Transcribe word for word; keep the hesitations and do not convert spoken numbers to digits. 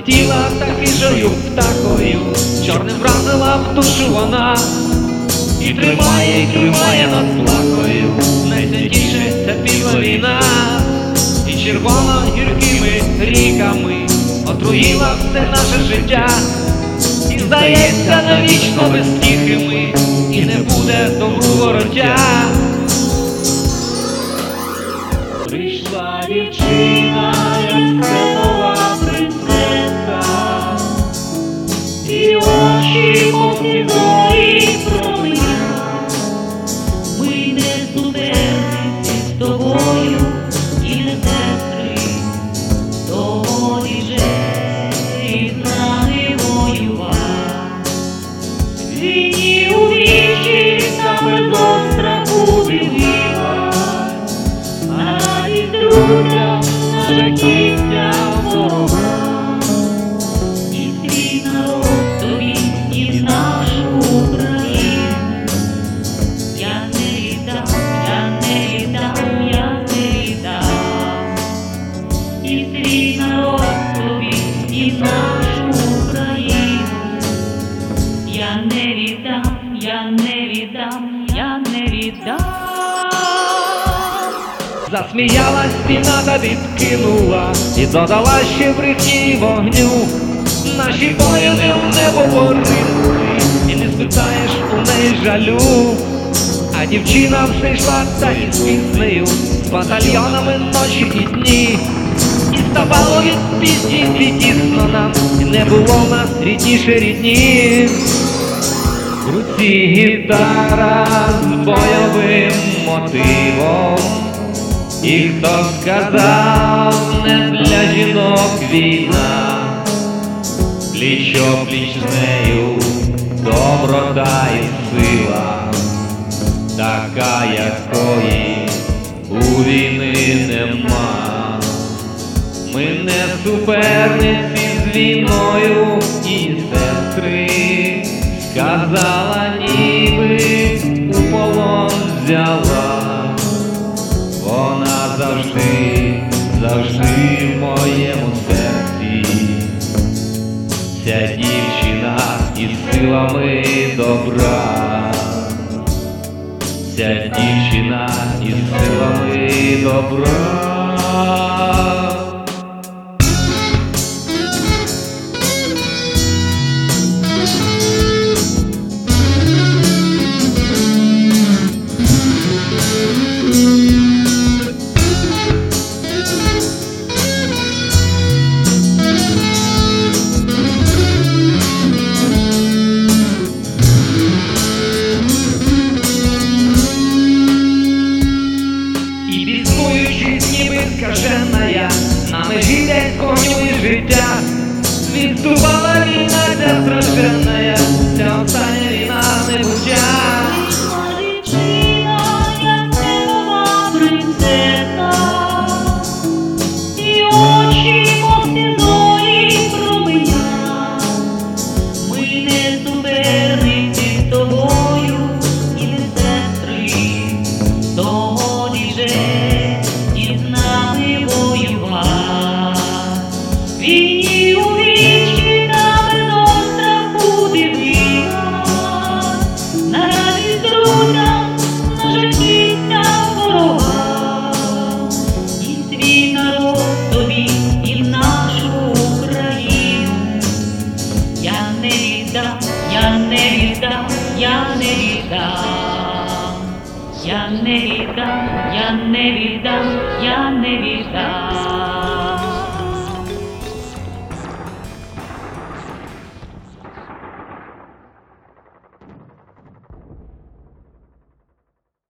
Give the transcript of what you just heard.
Полетіла та хижою птахою, чорним вразила в душу вона, і тримає, і тримає над плахою, найсвятіше ця підла війна, і червоно гіркими ріками отруїла все наше життя, і здається навічно без втіхи ми, і не буде добру вороття. Прийшла дівчина, як степова принцеса, і очі повні зорі проминя. Ми не суперниці з тобою, і не сестри, доволі же і з нами воювати. Війні у вічі та без остраху дивилась, а радість друзям на жахіття ворога. І свій народ тобі, і в нашу Україну я не віддам, я не віддам, я не віддам. І свій народ тобі, і в нашу Україну я не віддам, я не віддам, я не віддам. Засміялась стіна та відкинула, і додала ще брехні вогню. Наші воїни в небо поринули, і не спитаєш у неї жалю. А дівчина все йшла та із піснею, з батальйонами ночі і дні. І ставало від пісні і тісно нам, і не було в нас рідніше рідні. В руці гітара з бойовим мотивом, і хто сказав, не для жінок війна, пліч-о-пліч з нею доброта і сила, така, якої у війни нема. Ми не суперниці з війною, і сестри, сказала, ніби у полон взяла. Вона завжди, завжди в моєму серці, ця дівчина із силами добра, ця дівчина із силами добра. Скаженая, на межі десь вогню і життя, відступала війна ця страшенная, ця остання війна небуття. Прийшла дівчина, як степова принцеса, і очі повні зорі проминя. Ми не суперниці з тобою, і не сестри, доволі же з нами воювати. Війні у вічі та без остраху дивилась, на радість друзям, на жахіття ворога. І свій народ тобі, і в нашу Україну я не віддам, я не віддам, я не віддам. Я не віддам, я не віддам, я не віддам.